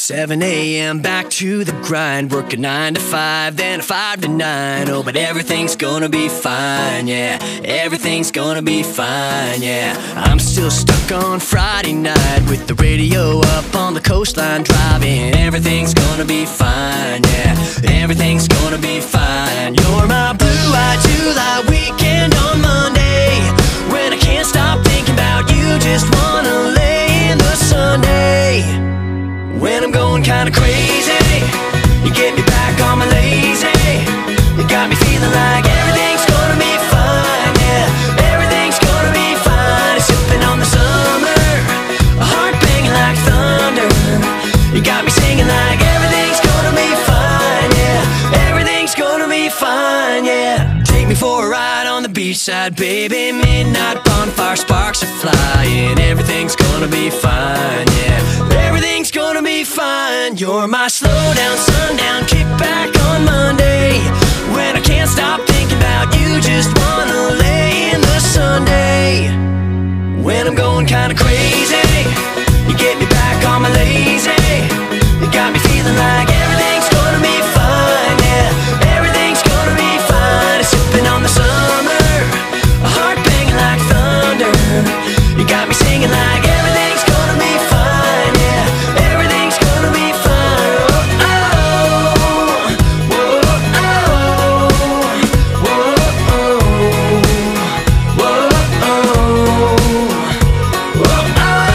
7 a.m. back to the grind, working 9 to 5, then a 5 to 9. Oh, but everything's gonna be fine, yeah. Everything's gonna be fine, yeah. I'm still stuck on Friday night with the radio up on the coastline driving. Everything's gonna be fine, yeah. Everything's gonna be fine. You're my blue-eyed July weekend on Monday, when I can't stop thinking about you, just wanna lay in the Sunday. When I'm going kinda crazy, you get me back on my lazy. You got me feeling like everything's gonna be fine, yeah. Everything's gonna be fine. Sipping on the summer, a heart banging like thunder. You got me singing like everything's gonna be fine, yeah. Everything's gonna be fine, yeah. Take me for a ride on the beachside, baby. Midnight bonfire, sparks are flying. Everything's gonna be fine, yeah. Everything's gonna be fine. You're my slow down, sundown, kick back on Monday, when I can't stop thinking about you, just wanna lay in the Sunday. When I'm going kinda crazy, you get me back on my lazy. You got me feeling like everything's gonna be fine, yeah. Everything's gonna be fine. Sipping on the summer, a heart banging like thunder. You got me singing like everything's gonna be fine, yeah. Everything's gonna be fine. Oh, oh, whoa, oh, whoa, oh, whoa, oh, whoa,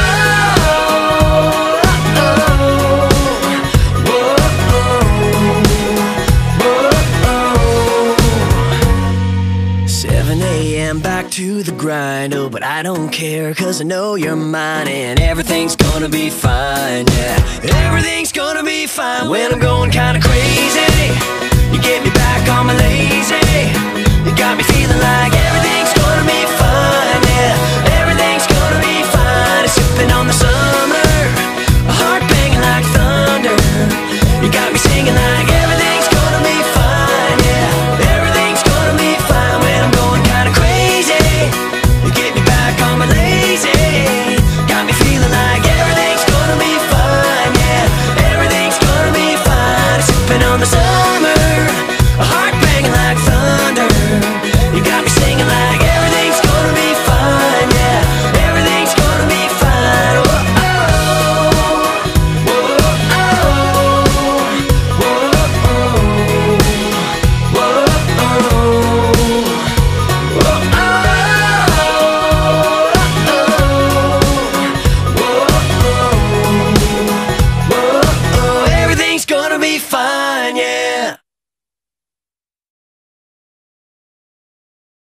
oh, 7 a.m. back to the grind, oh, but I don't care, cause I know you're mine. And everything's gonna be fine, yeah. Everything's gonna be fine. When I'm going kinda crazy, you get me back on my lazy.